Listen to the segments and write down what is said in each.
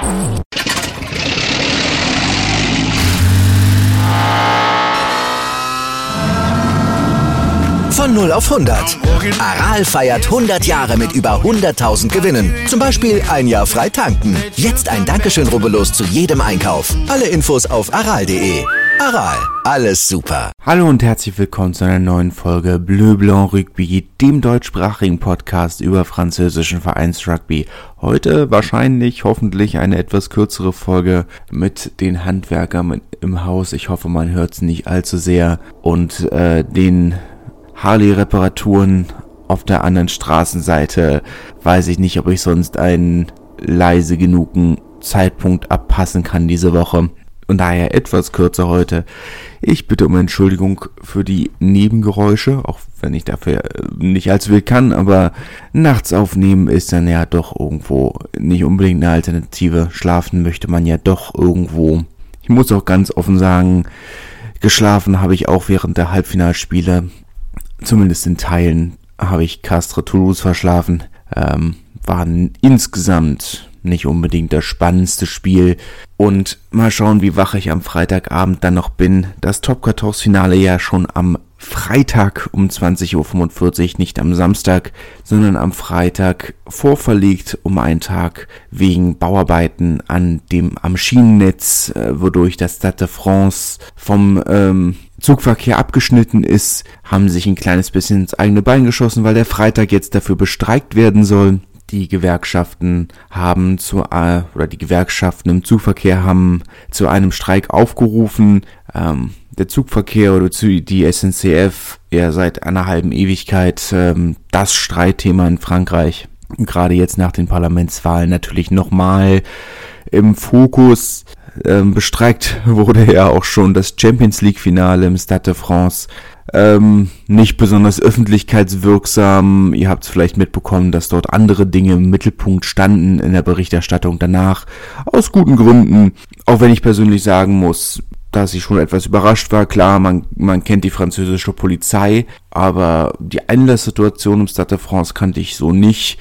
Von 0 auf 100. Aral feiert 100 Jahre mit über 100.000 Gewinnen. Zum Beispiel ein Jahr frei tanken. Jetzt ein Dankeschön, rubbellos zu jedem Einkauf. Alle Infos auf aral.de. Aral, alles super. Hallo und herzlich willkommen zu einer neuen Folge Bleu Blanc Rugby, dem deutschsprachigen Podcast über französischen Vereinsrugby. Heute wahrscheinlich, hoffentlich eine etwas kürzere Folge mit den Handwerkern im Haus. Ich hoffe, man hört es nicht allzu sehr. Und den Harley-Reparaturen auf der anderen Straßenseite weiß ich nicht, ob ich sonst einen leise genugen Zeitpunkt abpassen kann diese Woche. Und daher etwas kürzer heute. Ich bitte um Entschuldigung für die Nebengeräusche, auch wenn ich dafür nicht allzu viel kann, aber nachts aufnehmen ist dann ja doch irgendwo nicht unbedingt eine Alternative. Schlafen möchte man ja doch irgendwo. Ich muss auch ganz offen sagen, geschlafen habe ich auch während der Halbfinalspiele. Zumindest in Teilen habe ich Castres Toulouse verschlafen. War insgesamt nicht unbedingt das spannendste Spiel. Und mal schauen, wie wach ich am Freitagabend dann noch bin. Das Top 14 Finale ja schon am Freitag um 20.45 Uhr, nicht am Samstag, sondern am Freitag vorverlegt um einen Tag wegen Bauarbeiten am Schienennetz, wodurch das Stade de France vom Zugverkehr abgeschnitten ist, haben sich ein kleines bisschen ins eigene Bein geschossen, weil der Freitag jetzt dafür bestreikt werden soll. Die Gewerkschaften die Gewerkschaften im Zugverkehr haben zu einem Streik aufgerufen. Der Zugverkehr oder die SNCF ja seit einer halben Ewigkeit das Streitthema in Frankreich. Gerade jetzt nach den Parlamentswahlen natürlich nochmal im Fokus. Bestreikt wurde ja auch schon das Champions League Finale im Stade de France. Nicht besonders öffentlichkeitswirksam. Ihr habt es vielleicht mitbekommen, dass dort andere Dinge im Mittelpunkt standen in der Berichterstattung danach. Aus guten Gründen. Auch wenn ich persönlich sagen muss, dass ich schon etwas überrascht war. Klar, man kennt die französische Polizei, aber die Einlasssituation im Stade de France kannte ich so nicht.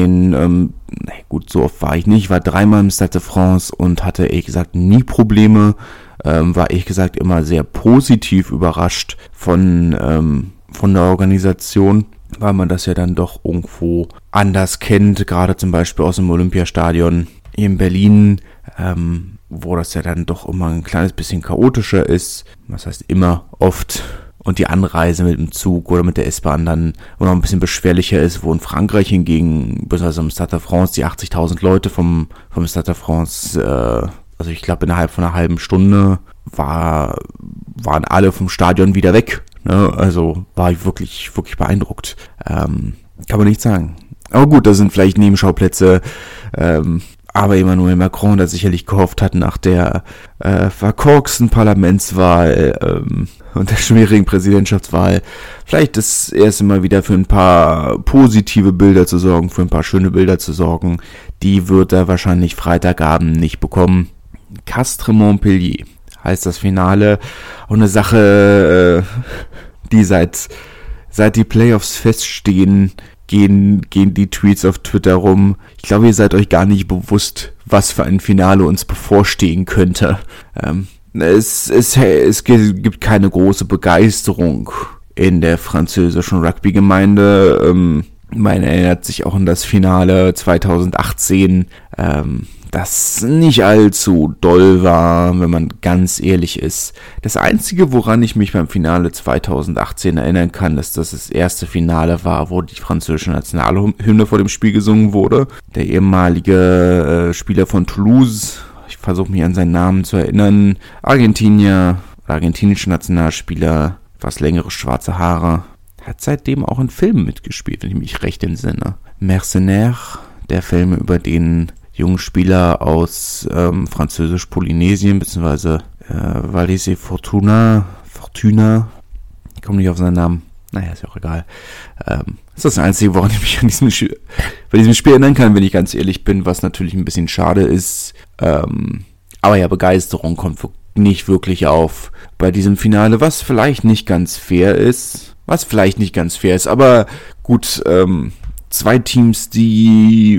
So oft war ich nicht. Ich war 3-mal im Stade de France und hatte ehrlich gesagt nie Probleme. War ehrlich gesagt immer sehr positiv überrascht von der Organisation, weil man das ja dann doch irgendwo anders kennt, gerade zum Beispiel aus dem Olympiastadion hier in Berlin, wo das ja dann doch immer ein kleines bisschen chaotischer ist, das heißt immer oft, und die Anreise mit dem Zug oder mit der S-Bahn dann noch ein bisschen beschwerlicher ist, wo in Frankreich hingegen, besonders im Stade de France, die 80.000 Leute vom Stade de France, also ich glaube innerhalb von einer halben Stunde waren alle vom Stadion wieder weg. Ne? Also war ich wirklich, wirklich beeindruckt. Kann man nicht sagen. Aber gut, das sind vielleicht Nebenschauplätze. Aber Emmanuel Macron, der sicherlich gehofft hat, nach der verkorksten Parlamentswahl und der schwierigen Präsidentschaftswahl, vielleicht das erste Mal wieder für ein paar positive Bilder zu sorgen, für ein paar schöne Bilder zu sorgen. Die wird er wahrscheinlich Freitagabend nicht bekommen. Castres Montpellier heißt das Finale. Auch eine Sache, die seit die Playoffs feststehen, gehen die Tweets auf Twitter rum. Ich glaube, ihr seid euch gar nicht bewusst, was für ein Finale uns bevorstehen könnte. Es gibt keine große Begeisterung in der französischen Rugby-Gemeinde. Man erinnert sich auch an das Finale 2018, das nicht allzu doll war, wenn man ganz ehrlich ist. Das Einzige, woran ich mich beim Finale 2018 erinnern kann, ist, dass das erste Finale war, wo die französische Nationalhymne vor dem Spiel gesungen wurde. Der ehemalige Spieler von Toulouse, ich versuche mich an seinen Namen zu erinnern, argentinischer Nationalspieler, etwas längere schwarze Haare, hat seitdem auch in Filmen mitgespielt, wenn ich mich recht entsinne. Mercenaires, der Film über den jungen Spieler aus Französisch-Polynesien, beziehungsweise Wallis Fortuna, ich komme nicht auf seinen Namen, naja, ist ja auch egal. Das ist das Einzige, woran ich mich bei diesem Spiel erinnern kann, wenn ich ganz ehrlich bin, was natürlich ein bisschen schade ist. Aber ja, Begeisterung kommt nicht wirklich auf bei diesem Finale, was vielleicht nicht ganz fair ist, aber gut, zwei Teams, die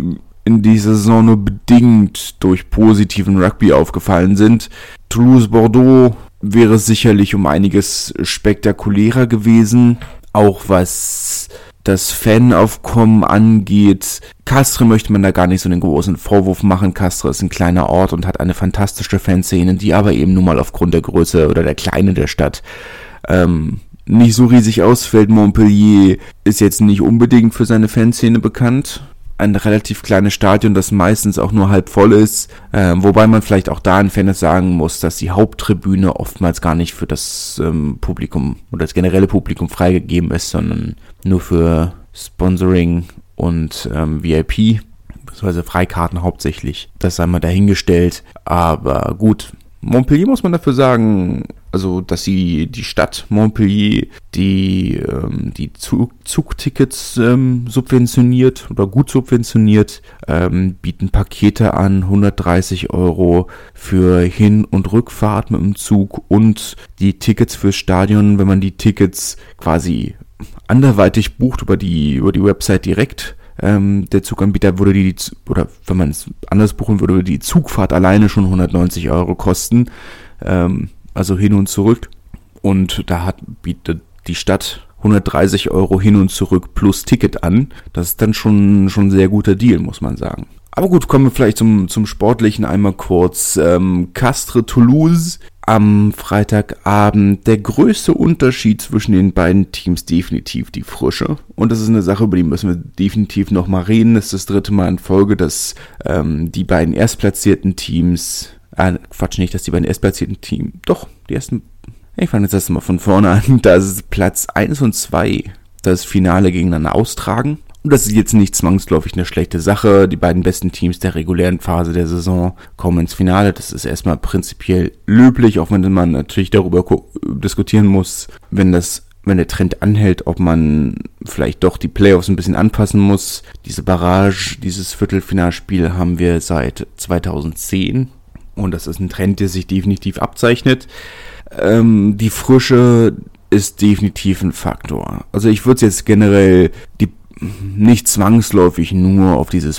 in dieser Saison nur bedingt durch positiven Rugby aufgefallen sind. Toulouse-Bordeaux wäre sicherlich um einiges spektakulärer gewesen, auch was das Fanaufkommen angeht. Castres möchte man da gar nicht so einen großen Vorwurf machen. Castres ist ein kleiner Ort und hat eine fantastische Fanszene, die aber eben nun mal aufgrund der Größe oder der Kleine der Stadt nicht so riesig ausfällt. Montpellier ist jetzt nicht unbedingt für seine Fanszene bekannt. Ein relativ kleines Stadion, das meistens auch nur halb voll ist, wobei man vielleicht auch da in Fairness sagen muss, dass die Haupttribüne oftmals gar nicht für das Publikum oder das generelle Publikum freigegeben ist, sondern nur für Sponsoring und VIP, beziehungsweise Freikarten hauptsächlich. Das sei mal dahingestellt, aber gut. Montpellier muss man dafür sagen, also dass sie die Stadt Montpellier die Zugtickets subventioniert oder gut subventioniert, bieten Pakete an, 130 € für Hin- und Rückfahrt mit dem Zug und die Tickets fürs Stadion, wenn man die Tickets quasi anderweitig bucht über die Website direkt. Der Zuganbieter würde oder wenn man es anders buchen würde die Zugfahrt alleine schon 190 € kosten, also hin und zurück. Und da bietet die Stadt 130 € hin und zurück plus Ticket an. Das ist dann schon ein sehr guter Deal, muss man sagen. Aber gut, kommen wir vielleicht zum Sportlichen einmal kurz. Castres-Toulouse am Freitagabend. Der größte Unterschied zwischen den beiden Teams definitiv die Frische. Und das ist eine Sache, über die müssen wir definitiv nochmal reden. Das ist das 3. Mal in Folge, dass die beiden erstplatzierten Teams, dass die beiden erstplatzierten Teams, doch, die ersten, ich fange jetzt erstmal von vorne an, dass Platz 1 und 2 das Finale gegeneinander austragen. Und das ist jetzt nicht zwangsläufig eine schlechte Sache. Die beiden besten Teams der regulären Phase der Saison kommen ins Finale. Das ist erstmal prinzipiell löblich, auch wenn man natürlich darüber diskutieren muss, wenn der Trend anhält, ob man vielleicht doch die Playoffs ein bisschen anpassen muss. Diese Barrage, dieses Viertelfinalspiel haben wir seit 2010. Und das ist ein Trend, der sich definitiv abzeichnet. Die Frische ist definitiv ein Faktor. Also ich würde es jetzt generell nicht zwangsläufig nur auf dieses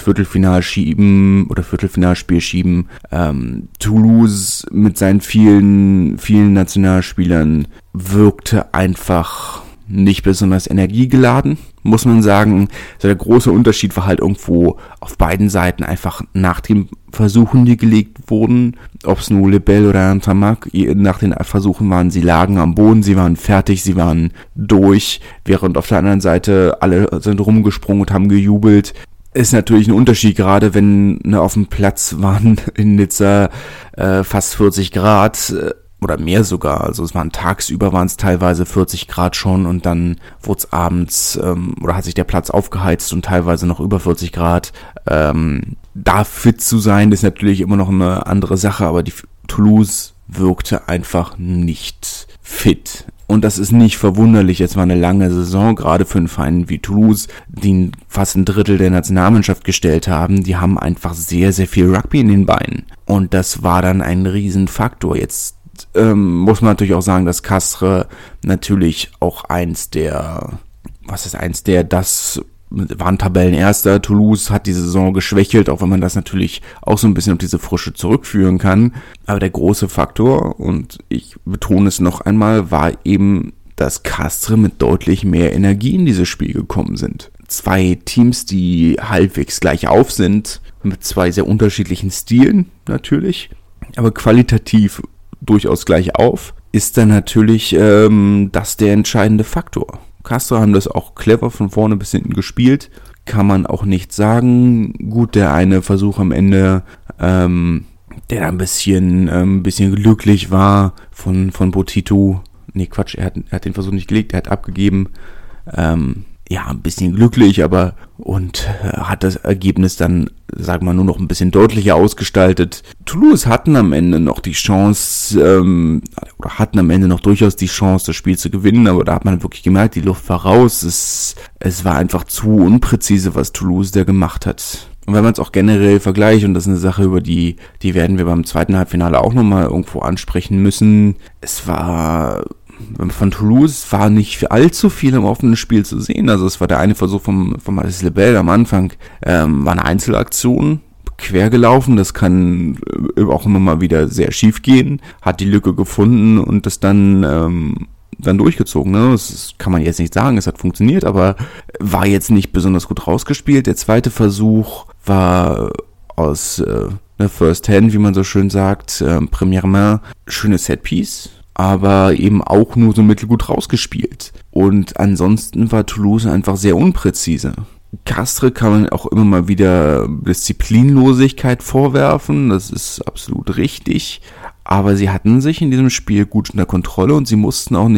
Viertelfinalspiel schieben. Toulouse mit seinen vielen Nationalspielern wirkte einfach nicht besonders energiegeladen, muss man sagen. Also der große Unterschied war halt irgendwo auf beiden Seiten einfach nach den Versuchen, die gelegt wurden, ob es nur Lebel oder Ntamak, nach den Versuchen sie lagen am Boden, sie waren fertig, sie waren durch, während auf der anderen Seite alle sind rumgesprungen und haben gejubelt. Ist natürlich ein Unterschied, gerade wenn auf dem Platz waren in Nizza fast 40 Grad, oder mehr sogar, also tagsüber waren es teilweise 40 Grad schon und dann wurde es abends, oder hat sich der Platz aufgeheizt und teilweise noch über 40 Grad. Da fit zu sein, ist natürlich immer noch eine andere Sache, aber die Toulouse wirkte einfach nicht fit. Und das ist nicht verwunderlich, es war eine lange Saison, gerade für einen Verein wie Toulouse, die fast ein Drittel der Nationalmannschaft gestellt haben. Die haben einfach sehr, sehr viel Rugby in den Beinen. Und das war dann ein Riesenfaktor. Jetzt muss man natürlich auch sagen, dass Castres natürlich auch waren Tabellenerster. Toulouse hat die Saison geschwächelt, auch wenn man das natürlich auch so ein bisschen auf diese Frische zurückführen kann. Aber der große Faktor, und ich betone es noch einmal, war eben, dass Castres mit deutlich mehr Energie in dieses Spiel gekommen sind. Zwei Teams, die halbwegs gleich auf sind, mit zwei sehr unterschiedlichen Stilen natürlich, aber qualitativ durchaus gleich auf, ist dann natürlich das der entscheidende Faktor. Castres haben das auch clever von vorne bis hinten gespielt, kann man auch nicht sagen. Gut, der eine Versuch am Ende, der da ein bisschen glücklich war von Botito. Nee, Quatsch, er hat den Versuch nicht gelegt, er hat abgegeben. Ein bisschen glücklich, aber hat das Ergebnis dann, sagen wir mal, nur noch ein bisschen deutlicher ausgestaltet. Toulouse hatten am Ende noch die Chance, hatten am Ende noch durchaus die Chance, das Spiel zu gewinnen, aber da hat man wirklich gemerkt, die Luft war raus. Es war einfach zu unpräzise, was Toulouse da gemacht hat. Und wenn man es auch generell vergleicht, und das ist eine Sache, über die werden wir beim zweiten Halbfinale auch nochmal irgendwo ansprechen müssen, es war von Toulouse war nicht allzu viel im offenen Spiel zu sehen. Also es war der eine Versuch von Mathis Lebel am Anfang, war eine Einzelaktion, quer gelaufen, das kann auch immer mal wieder sehr schief gehen, hat die Lücke gefunden und das dann durchgezogen. Ne? Das kann man jetzt nicht sagen, es hat funktioniert, aber war jetzt nicht besonders gut rausgespielt. Der zweite Versuch war aus First Hand, wie man so schön sagt, Première Main, schönes Setpiece, aber eben auch nur so mittelgut rausgespielt. Und ansonsten war Toulouse einfach sehr unpräzise. Castres kann man auch immer mal wieder Disziplinlosigkeit vorwerfen, das ist absolut richtig, aber sie hatten sich in diesem Spiel gut unter Kontrolle und sie mussten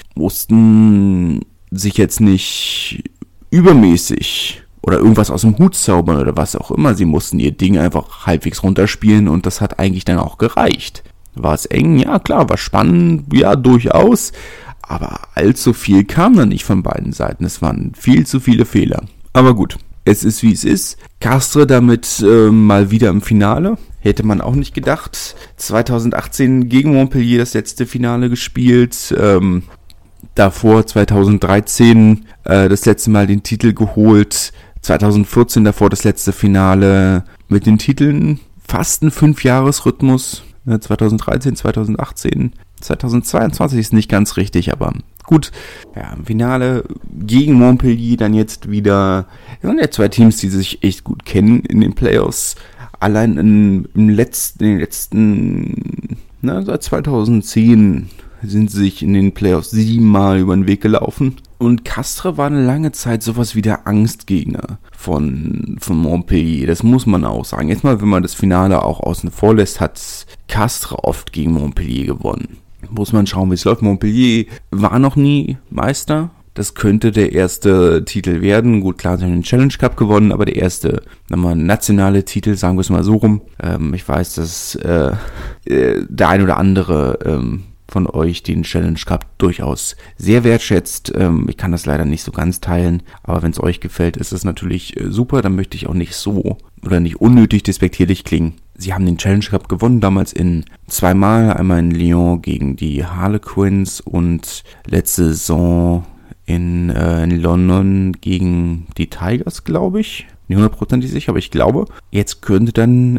sich jetzt nicht übermäßig oder irgendwas aus dem Hut zaubern oder was auch immer, sie mussten ihr Ding einfach halbwegs runterspielen und das hat eigentlich dann auch gereicht. War es eng? Ja klar, war spannend, ja durchaus, aber allzu viel kam dann nicht von beiden Seiten, es waren viel zu viele Fehler. Aber gut, es ist wie es ist. Castres damit mal wieder im Finale. Hätte man auch nicht gedacht. 2018 gegen Montpellier das letzte Finale gespielt. Davor 2013 das letzte Mal den Titel geholt. 2014 davor das letzte Finale mit den Titeln. Fast ein 5-Jahres-Rhythmus. 2013, 2018, 2022 ist nicht ganz richtig, aber gut. Ja, im Finale gegen Montpellier dann jetzt wieder. Das sind ja zwei Teams, die sich echt gut kennen in den Playoffs. Allein in den letzten, seit 2010 sind sie sich in den Playoffs 7-mal über den Weg gelaufen. Und Castres war eine lange Zeit sowas wie der Angstgegner von Montpellier. Das muss man auch sagen. Jetzt mal, wenn man das Finale auch außen vor lässt, hat Castres oft gegen Montpellier gewonnen. Muss man schauen, wie es läuft. Montpellier war noch nie Meister. Das könnte der erste Titel werden. Gut, klar, sie haben den Challenge Cup gewonnen, aber der erste, nationale Titel, sagen wir es mal so rum. Ich weiß, dass der ein oder andere von euch den Challenge Cup durchaus sehr wertschätzt. Ich kann das leider nicht so ganz teilen, aber wenn es euch gefällt, ist es natürlich super. Dann möchte ich auch nicht so oder nicht unnötig despektierlich klingen. Sie haben den Challenge Cup gewonnen, damals in 2-mal, einmal in Lyon gegen die Harlequins und letzte Saison in London gegen die Tigers, glaube ich. Nicht 100% sicher, aber ich glaube. Jetzt könnte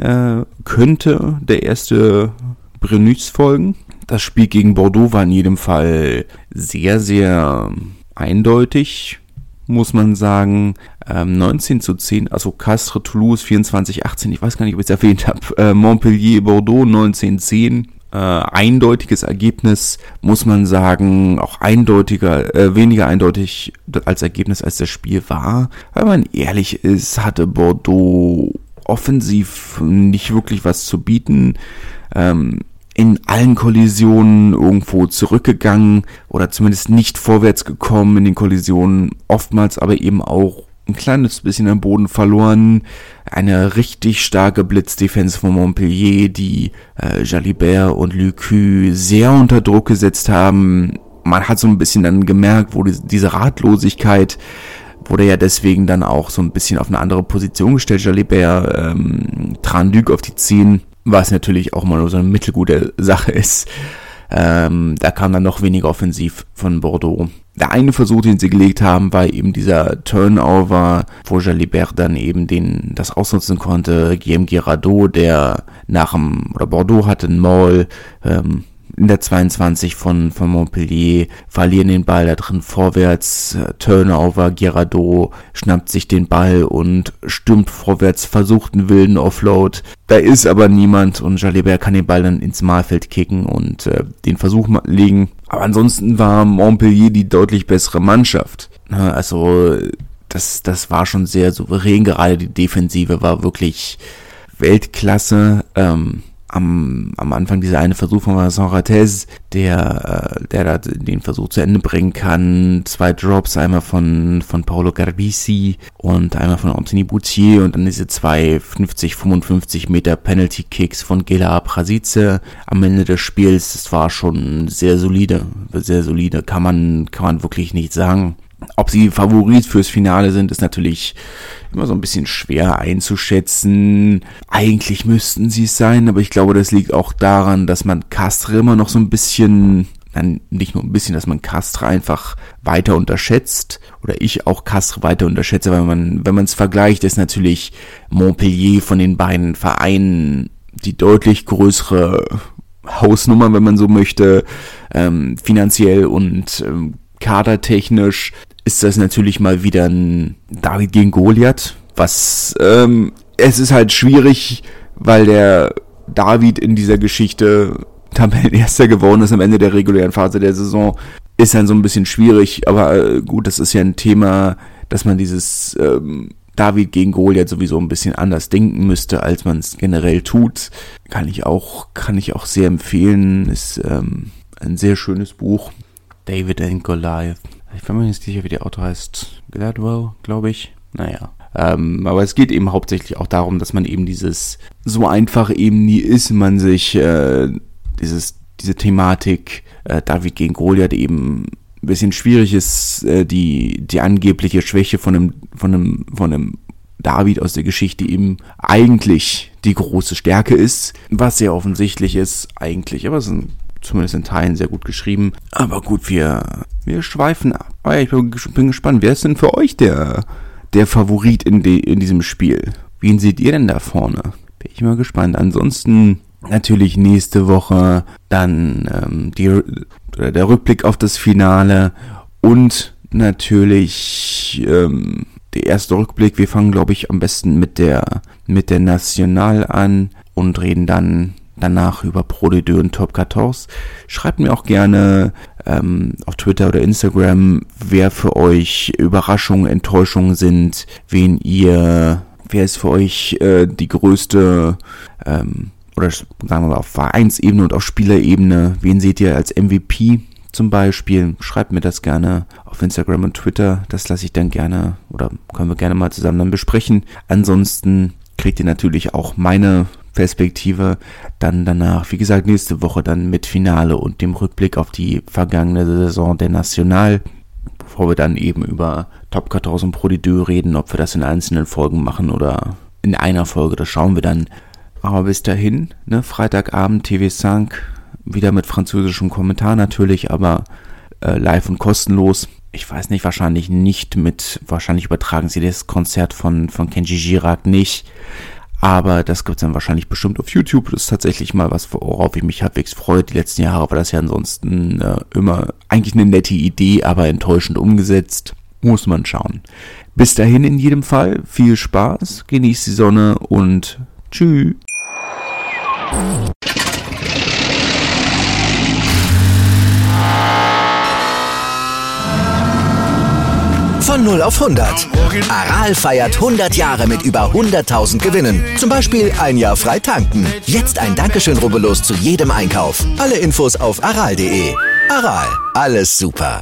der erste Brennus folgen. Das Spiel gegen Bordeaux war in jedem Fall sehr, sehr eindeutig, muss man sagen. 19:10, also Castres, Toulouse 24:18, ich weiß gar nicht, ob ich es erwähnt habe. Montpellier, Bordeaux 19:10. Eindeutiges Ergebnis, muss man sagen, auch weniger eindeutig als Ergebnis als das Spiel war. Weil man ehrlich ist, hatte Bordeaux offensiv nicht wirklich was zu bieten. In allen Kollisionen irgendwo zurückgegangen oder zumindest nicht vorwärts gekommen in den Kollisionen, oftmals aber eben auch ein kleines bisschen am Boden verloren. Eine richtig starke Blitzdefense von Montpellier, die Jalibert und Lucu sehr unter Druck gesetzt haben. Man hat so ein bisschen dann gemerkt, wo diese Ratlosigkeit wurde ja deswegen dann auch so ein bisschen auf eine andere Position gestellt. Jalibert, Tran-Duc auf die 10, was natürlich auch mal nur so eine mittelgute Sache ist. Da kam dann noch weniger offensiv von Bordeaux. Der eine Versuch, den sie gelegt haben, war eben dieser Turnover, wo Jalibert dann eben das ausnutzen konnte. Guillaume Girardot, der Bordeaux hatte einen Maul, in der 22 von Montpellier, verlieren den Ball da drin vorwärts, Turnover, Girardot schnappt sich den Ball und stürmt vorwärts, versucht einen wilden Offload. Da ist aber niemand und Jalibert kann den Ball dann ins Mahlfeld kicken und den Versuch legen. Aber ansonsten war Montpellier die deutlich bessere Mannschaft. Also das war schon sehr souverän, gerade die Defensive war wirklich Weltklasse. Am Anfang dieser eine Versuch von Vincent Rattez, der da den Versuch zu Ende bringen kann. 2 Drops, einmal von Paolo Garbisi und einmal von Anthony Boutier und dann diese 2 50-55 Meter Penalty Kicks von Gela Prasice am Ende des Spiels. Das war schon sehr solide, kann man wirklich nicht sagen. Ob sie Favorit fürs Finale sind, ist natürlich immer so ein bisschen schwer einzuschätzen. Eigentlich müssten sie es sein, aber ich glaube, das liegt auch daran, dass man Castres immer noch so ein bisschen, dann nicht nur ein bisschen, dass man Castres einfach weiter unterschätzt oder ich auch Castres weiter unterschätze, weil wenn man es vergleicht, ist natürlich Montpellier von den beiden Vereinen die deutlich größere Hausnummer, wenn man so möchte, finanziell und kadertechnisch ist das natürlich mal wieder ein David gegen Goliath, was es ist halt schwierig, weil der David in dieser Geschichte Tabellenerster geworden ist am Ende der regulären Phase der Saison, ist dann so ein bisschen schwierig, aber gut, das ist ja ein Thema, dass man dieses David gegen Goliath sowieso ein bisschen anders denken müsste, als man es generell tut. Kann ich auch sehr empfehlen, ist ein sehr schönes Buch. David and Goliath. Ich bin mir nicht sicher, wie der Autor heißt. Gladwell, glaube ich. Naja. Aber es geht eben hauptsächlich auch darum, dass man eben dieses so einfach eben nie ist, man sich diese Thematik David gegen Goliath eben ein bisschen schwierig ist, die angebliche Schwäche von einem David aus der Geschichte eben eigentlich die große Stärke ist, was sehr offensichtlich ist eigentlich, aber es ist zumindest in Teilen sehr gut geschrieben. Aber gut, wir schweifen ab. Oh ja, ich bin gespannt, wer ist denn für euch der Favorit in diesem Spiel? Wen seht ihr denn da vorne? Bin ich mal gespannt. Ansonsten natürlich nächste Woche dann der Rückblick auf das Finale und natürlich der erste Rückblick. Wir fangen, glaube ich, am besten mit der National an und reden dann danach über Pro D2 und Top 14. Schreibt mir auch gerne auf Twitter oder Instagram, wer für euch Überraschungen, Enttäuschungen sind, wer ist für euch die größte, oder sagen wir mal auf Vereinsebene und auf Spielerebene, wen seht ihr als MVP zum Beispiel? Schreibt mir das gerne auf Instagram und Twitter, das lasse ich dann gerne, oder können wir gerne mal zusammen dann besprechen. Ansonsten kriegt ihr natürlich auch meine Perspektive dann danach, wie gesagt, nächste Woche dann mit Finale und dem Rückblick auf die vergangene Saison der National, bevor wir dann eben über Top 14 und Pro D2 reden, ob wir das in einzelnen Folgen machen oder in einer Folge, das schauen wir dann. Aber bis dahin, Freitagabend TV5, wieder mit französischem Kommentar natürlich, aber live und kostenlos. Ich weiß nicht, wahrscheinlich übertragen sie das Konzert von Kenji Girac nicht. Aber das gibt's dann wahrscheinlich bestimmt auf YouTube. Das ist tatsächlich mal was, worauf ich mich halbwegs freue. Die letzten Jahre war das ja ansonsten immer eigentlich eine nette Idee, aber enttäuschend umgesetzt. Muss man schauen. Bis dahin in jedem Fall viel Spaß, genießt die Sonne und tschüss. Von 0 auf 100. Aral feiert 100 Jahre mit über 100.000 Gewinnen. Zum Beispiel ein Jahr frei tanken. Jetzt ein Dankeschön, rubbellos zu jedem Einkauf. Alle Infos auf aral.de. Aral, alles super.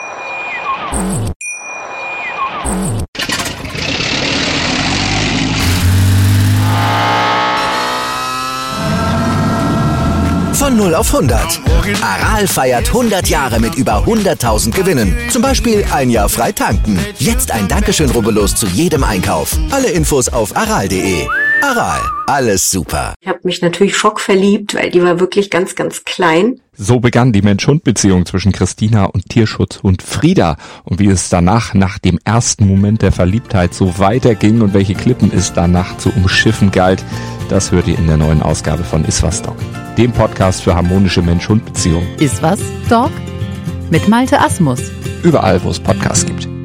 Von 0 auf 100. Aral feiert 100 Jahre mit über 100.000 Gewinnen. Zum Beispiel ein Jahr frei tanken. Jetzt ein Dankeschön, rubbellos zu jedem Einkauf. Alle Infos auf aral.de. Aral, alles super. Ich habe mich natürlich schockverliebt, weil die war wirklich ganz, ganz klein. So begann die Mensch-Hund-Beziehung zwischen Christina und Tierschutzhund Frieda. Und wie es danach, nach dem ersten Moment der Verliebtheit, so weiterging und welche Klippen es danach zu umschiffen galt, das hört ihr in der neuen Ausgabe von Iswas Dog, dem Podcast für harmonische Mensch-Hund-Beziehungen. Iswas Dog mit Malte Asmus. Überall, wo es Podcasts gibt.